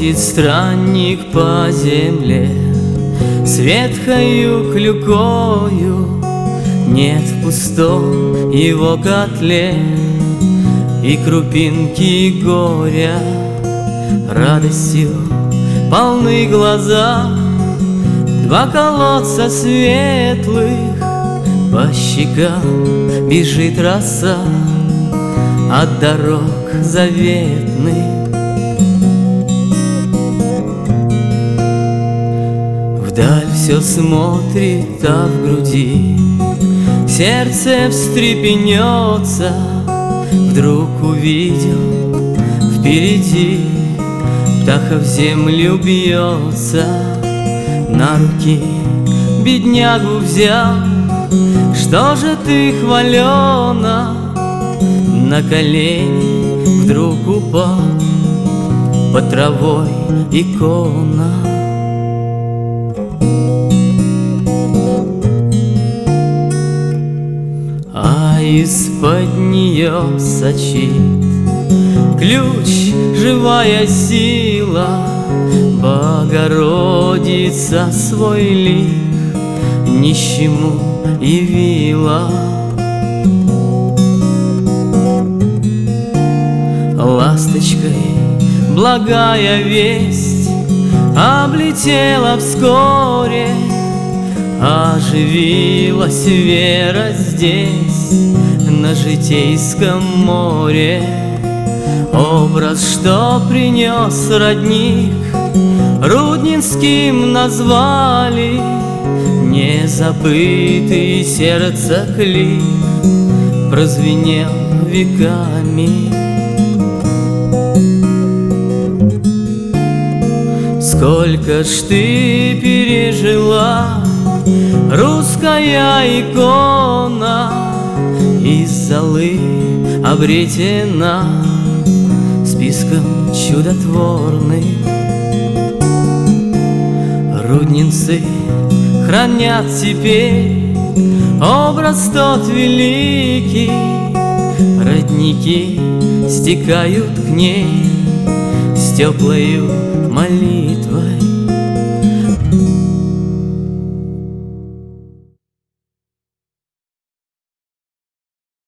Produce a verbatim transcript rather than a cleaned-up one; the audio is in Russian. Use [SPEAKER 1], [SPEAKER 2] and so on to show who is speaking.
[SPEAKER 1] Бродит странник по земле с ветхою клюкою, нет в пустом его котле и крупинки горя. Радостью полны глаза, два колодца светлых, по щекам бежит роса от дорог заветных. Вдаль все смотрит, а в груди сердце встрепенется. Вдруг увидел впереди птаха в землю бьется. На руки беднягу взял, что же ты, хвалена? На колени вдруг упал, под травой икона. А из-под нее сочит ключ, живая сила. Богородица свой лик нищему явила. Ласточкой благая весть облетела вскоре, оживилась вера здесь, на житейском море. Образ, что принес родник, рудненским назвали, незабытый сердца клик прозвенел веками. Сколько ж ты пережила, русская икона, из золы обретена списком чудотворным. Рудненцы хранят теперь образ тот великий, родники стекают к ней с теплою молитвой.